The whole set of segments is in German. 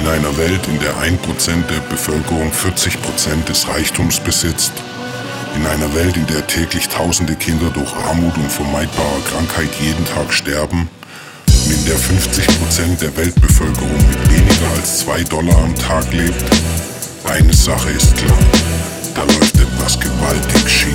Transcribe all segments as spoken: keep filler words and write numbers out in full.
In einer Welt, in der ein Prozent der Bevölkerung vierzig Prozent des Reichtums besitzt, in einer Welt, in der täglich tausende Kinder durch Armut und vermeidbare Krankheit jeden Tag sterben und in der fünfzig Prozent der Weltbevölkerung mit weniger als zwei Dollar am Tag lebt, eine Sache ist klar, da läuft etwas gewaltig schief.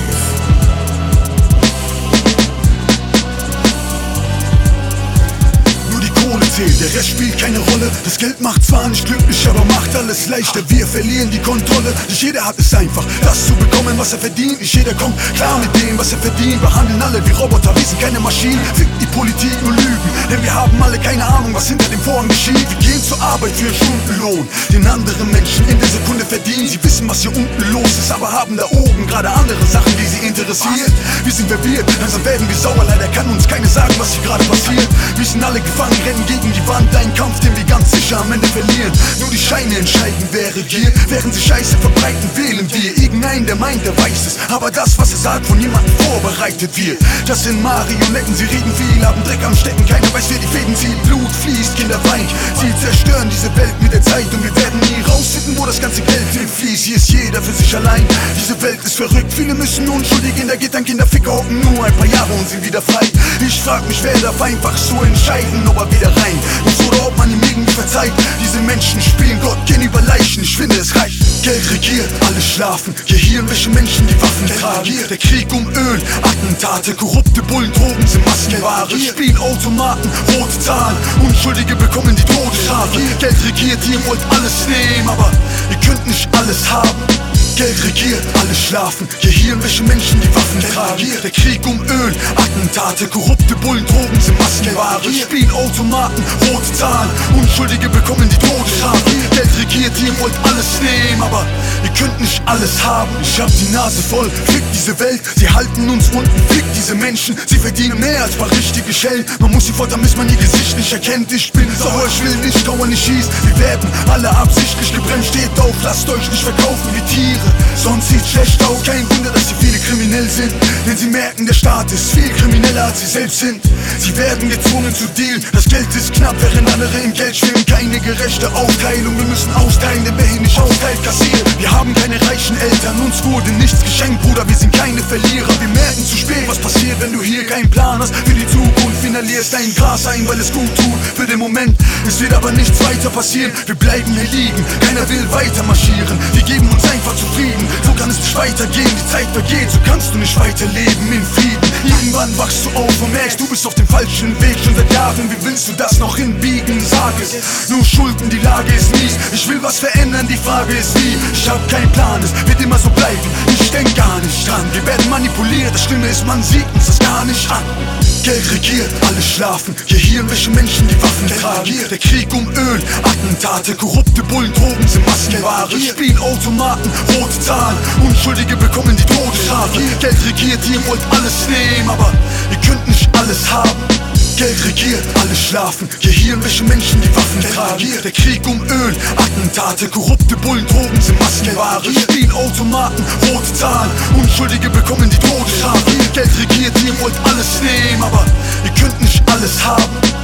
Der Rest spielt keine Rolle, das Geld macht zwar nicht glücklich, aber macht alles leichter. Wir verlieren die Kontrolle, nicht jeder hat es einfach, das zu bekommen, was er verdient. Nicht jeder kommt klar mit dem, was er verdient. Behandeln alle wie Roboter, wir sind keine Maschinen. Fickt die Politik nur Lügen, denn wir haben alle keine Ahnung, was hinter dem Vorhang geschieht. Wir gehen zur Arbeit für einen Stundenlohn, den anderen Menschen in der Sekunde verdienen. Sie wissen, was hier unten los ist, aber haben da oben gerade andere Sachen, die sie interessieren. Wir sind verwirrt, langsam werden wir sauer, leider kann uns keiner sagen, was hier gerade passiert. Wir sind alle gefangen, rennen gegen die Wand, ein Kampf, den wir ganz sicher am Ende verlieren. Nur die Scheine entscheiden, wer regiert. Während sie Scheiße verbreiten, wählen wir irgendeinen, der meint, der weiß es. Aber das, was er sagt, von jemandem vorbereitet wird. Das sind Marionetten, sie reden viel, haben Dreck am Stecken. Keiner weiß, wer die Fäden zieht, Blut fließt, Kinder weinen. Sie zerstören diese Welt mit der Zeit und wir werden nie rausfinden, wo das ganze Geld hinfließt. Hier ist jeder für sich allein, diese Welt ist verrückt. Viele müssen unschuldig in der Gittern, Kinderficker hocken nur ein paar Jahre und sind wieder frei. Ich frag mich, wer darf einfach so entscheiden, ob er wieder rein muss oder ob man ihm irgendwie verzeiht. Diese Menschen spielen Gott, gehen über Leichen, ich finde es reicht. Geld regiert, alle schlafen, hier welche Menschen die Waffen tragen. Der Krieg um Öl, Attentate, korrupte Bullen, Drogen sind Maskenware. Spielautomaten, rote Zahlen, Unschuldige bekommen die Todesstrafe. Geld regiert, ihr wollt alles nehmen, aber ihr könnt nicht alles haben. Geld regiert, alle schlafen, hier welche Menschen die Waffen tragen. Der Krieg um Öl, Attentate, korrupte Bullen, Drogen sind Maskenware. Spielautomaten, rote Zahlen, Unschuldige bekommen die Todesstrafe. Geld regiert, ihr wollt alles nehmen, aber ihr könnt nicht alles haben. Ich hab die Nase voll, fick diese Welt, sie halten uns unten, fick diese Menschen. Sie verdienen mehr als paar richtige Schellen. Man muss sie fordern, bis man ihr Gesicht nicht erkennt. Ich bin sauer, ich will nicht, Dauer nicht schießt. Wir werden alle absichtlich gebremst, steht auf, lasst euch nicht verkaufen wie Tiere. Sonst sieht schlecht aus, kein Wunder, dass sie viele kriminell sind. Denn sie merken, der Staat ist viel krimineller als sie selbst sind. Sie werden gezwungen zu dealen, das Geld ist knapp, während andere im Geld schwimmen. Keine gerechte Aufteilung, wir müssen austeilen, denn wer hier nicht austeilt, kassiert. Wir haben keine reichen Eltern, uns wurde nichts geschenkt, Bruder, wir sind keine Verlierer. Wir merken zu spät, was passiert, wenn du hier keinen Plan hast für die Zukunft. Inhalierst dein Gras ein, weil es gut tut für den Moment. Es wird aber nichts weiter passieren, wir bleiben hier liegen. Keiner will weiter marschieren, wir geben uns einfach zufrieden. So kann es nicht weitergehen, die Zeit vergeht, so kannst du nicht weiterleben in Frieden. Irgendwann wachst du auf und merkst, du bist auf dem falschen Weg schon seit Jahren. Wie willst du das noch hinbiegen? Sag es, nur Schulden, die Lage ist mies. Ich will was verändern, die Frage ist wie. Ich hab keinen Plan, es wird immer so bleiben. Ich denk gar nicht dran, wir werden manipuliert. Das Schlimme ist, man sieht uns das gar nicht an. Geld regiert, alle schlafen, hier welche Menschen die Waffen tragen. Der Krieg um Öl, Attentate, korrupte Bullen, Drogen sind Maskenware. Spielautomaten, rote Zahlen, Unschuldige bekommen die Todesstrafe. Geld regiert, ihr wollt alles nehmen, aber ihr könnt nicht alles haben. Geld regiert, alle schlafen, hier welche Menschen die Waffen tragen. Der Krieg um Öl, Attentate, korrupte Bullen, Drogen sind Maskenware. Spielautomaten, rote Zahlen, Unschuldige bekommen die Todesstrafe. Geld regiert, ihr wollt alles nehmen, aber ihr könnt nicht alles haben.